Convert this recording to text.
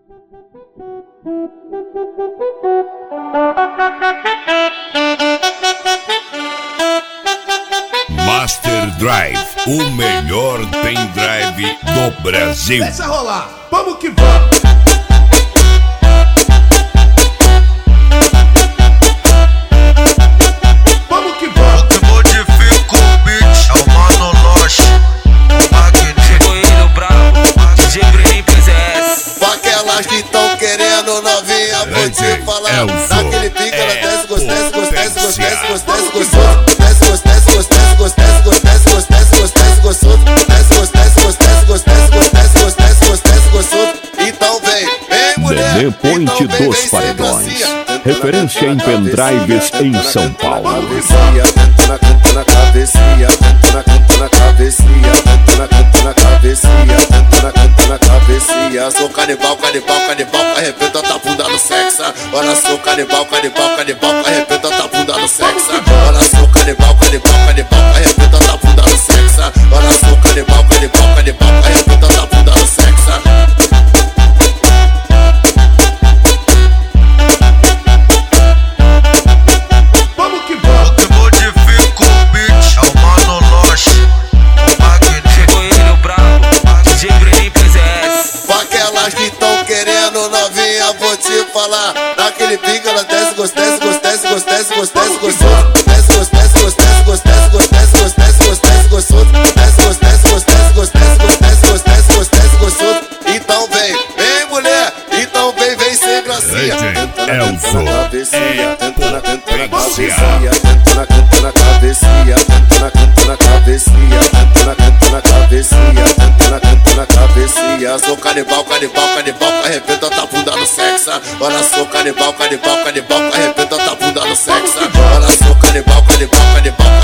Master Drive, o melhor pendrive do Brasil. Deixa rolar, vamos que vamos. Vamos que vamos. O que modifica o beat é o Mano Loche. Chegou ele, o brabo, DJ Bruninho PZS. Pra aquelas que tão querendo novinha, vou te falar. Naquele pica, ela desce, desce, desce, desce, gostoso. Desce, desce, desce, desce, gostoso. Então vem mulher. Nenê Point dos Paredões, referência em pendrives em São Paulo. Canta na cabecinha, canta na cabecinha, canta na cabecinha. Sou canibal, arrebenta tua bunda no sexo. Olha, sou canibal, arrebenta tua bunda no sexo. Olha, sou canibal, arrebenta tua bunda no sexo. Olha, sou canibal, arrebenta tua bunda no sexo. Vou te falar, naquele pica ela desce, desce, gostoso. Desce, gostoso. Então vem mulher, então vem sem gracinha. Elzo Canta na cabecinha, Potência. canta na cabecinha, canta na cabecinha. Sou canibal, arrebenta tua bunda no sexo. Olha, sou canibal, arrebenta tua bunda no sexo. Olha, sou canibal,